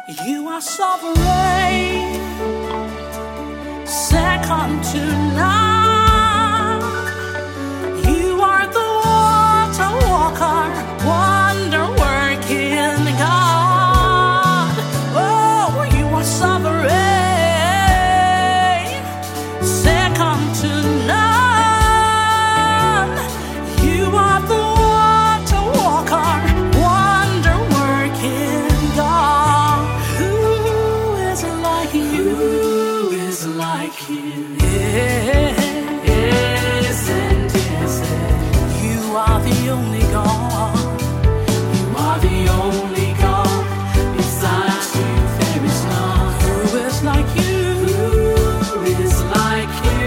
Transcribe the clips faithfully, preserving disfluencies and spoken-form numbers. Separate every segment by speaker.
Speaker 1: You are sovereign, second to none. You are the water walker, wonder working God. Oh, you are sovereign, second to none. You are the water walker, wonder working God. Who is like you? Who is like you? Yeah. Yes and yes. You are the only God. You are the only God. Besides you, there is none. Who is like you? Who is like you?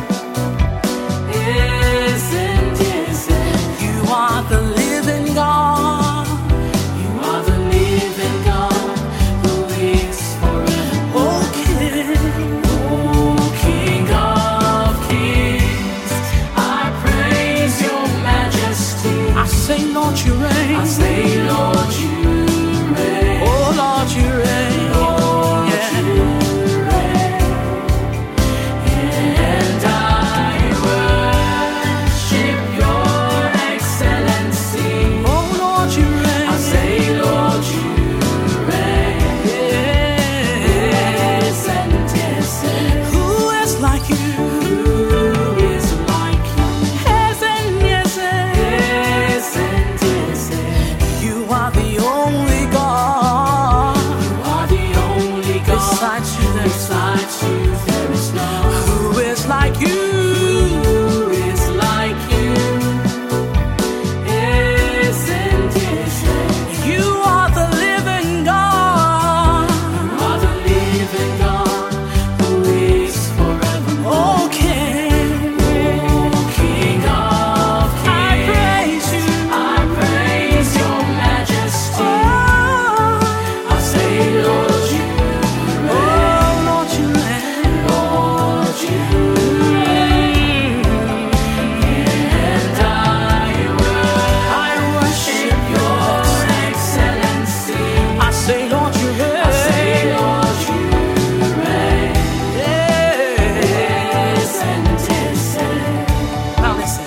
Speaker 1: Yes and yes. You are the living God. You are the living God who is forever. Oh King, oh King of Kings, I praise your majesty. I say, Lord, you reign. I say, Lord, you reign. Oh, Lord, you reign. Lord, yeah. you reign. And I worship your excellency. Oh, Lord, you reign. I say, Lord, you reign. Yes and yes. Who is like you? Who is like you? Yes and yes. Yes and yes. You are the only God. You are the only God. Besides you, there is Besides you, there is none. Who is like you? Who is like you? Yes and yes. You are the living God. You are the living God who is forever. Oh King, oh King of Kings, I praise you. I praise your majesty. I say, Lord, you reign. Oh, Lord, you reign. Lord, you reign. And I worship, I worship your excellency. I say, Lord, you reign. I say, Lord, you reign. Yes and yes. Now listen.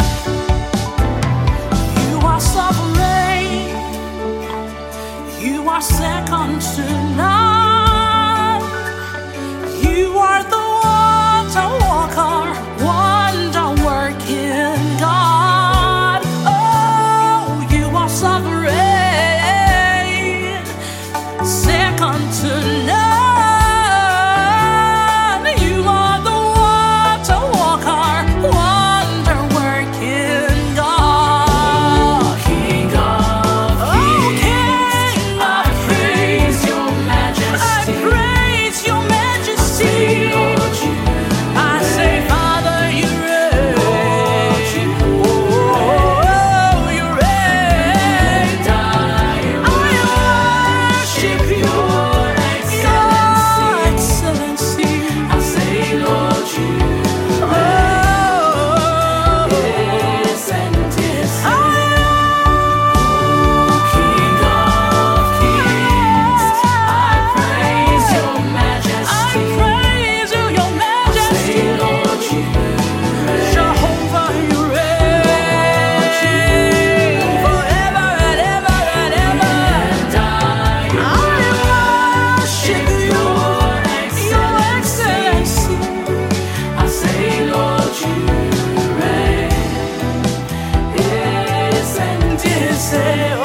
Speaker 1: You are sovereign. You are second to none. You are the water walker, wonder working God. Oh, you are sovereign, second to none. You are the water walker, wonder working God. King of Kings, I praise your majesty. I praise your majesty. Lord, you I say, Father, you reign. Oh, you reign. And I worship your excellency. I say, Lord, you reign. Yes and yes. King of Kings, I praise your majesty. I praise you, your majesty. Say, Lord, you reign. Jehovah, you reign forever and ever and ever. And I worship your excellency. I say, Lord, you reign. Yes and yes.